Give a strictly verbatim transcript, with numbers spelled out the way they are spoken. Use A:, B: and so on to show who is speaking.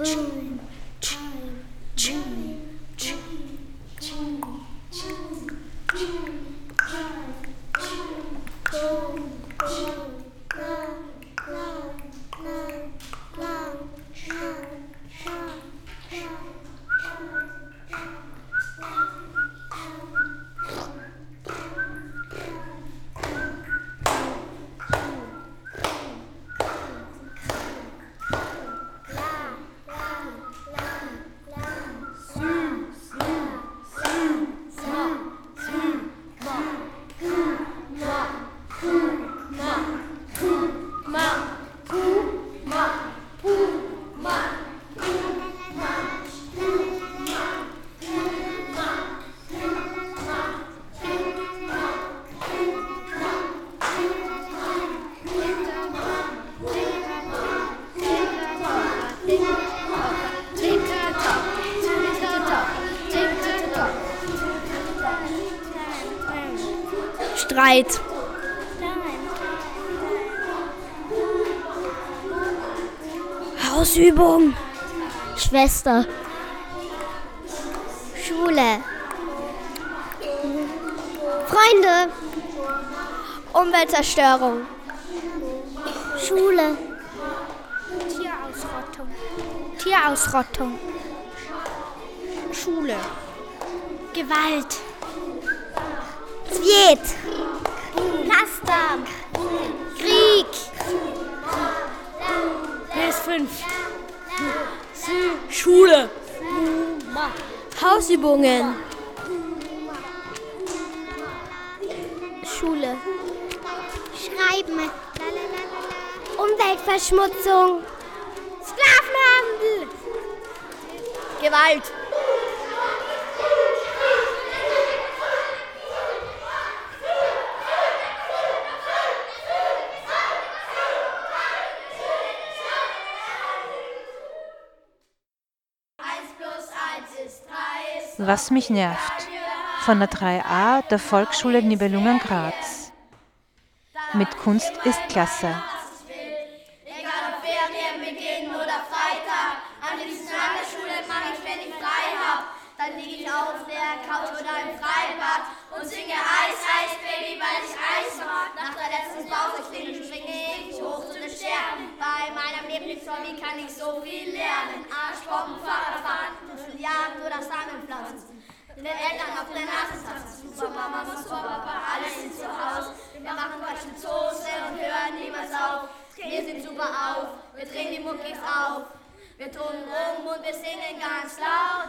A: Boom. Streit. Hausübung. Schwester. Schule. Freunde. Umweltzerstörung. Schule. Tierausrottung. Tierausrottung. Schule. Gewalt. Zwiet. Laster. Krieg. P S fünf. Schule. Hausübungen. Schule. Schreiben. Umweltverschmutzung. Sklavenhandel. Gewalt.
B: Was mich nervt. Von der drei a der Volksschule Nibelungen Graz. Mit Kunst ist klasse.
C: Egal ob Ferien beginnen oder Freitag, am liebsten an der Schule mache ich, wenn ich frei hab. Dann liege ich auf der Couch oder im Freibad und singe Eis, Eis, Baby, weil ich Eis mag. Nach der letzten Pause springe ich hoch zu den Sternen. Bei meinem Lieblingshobby kann ich so viel lernen. Arschbomben, Fahrradfahren, Jagd oder Sammelpflanzen. Den Eltern auf der Nase tanzen. Super Mama, Super Papa, alle sind zu Hause. Wir machen Beispielssoße und hören niemals auf. Wir sind super auf, wir drehen die Muckis auf. Wir tun rum und wir singen ganz laut.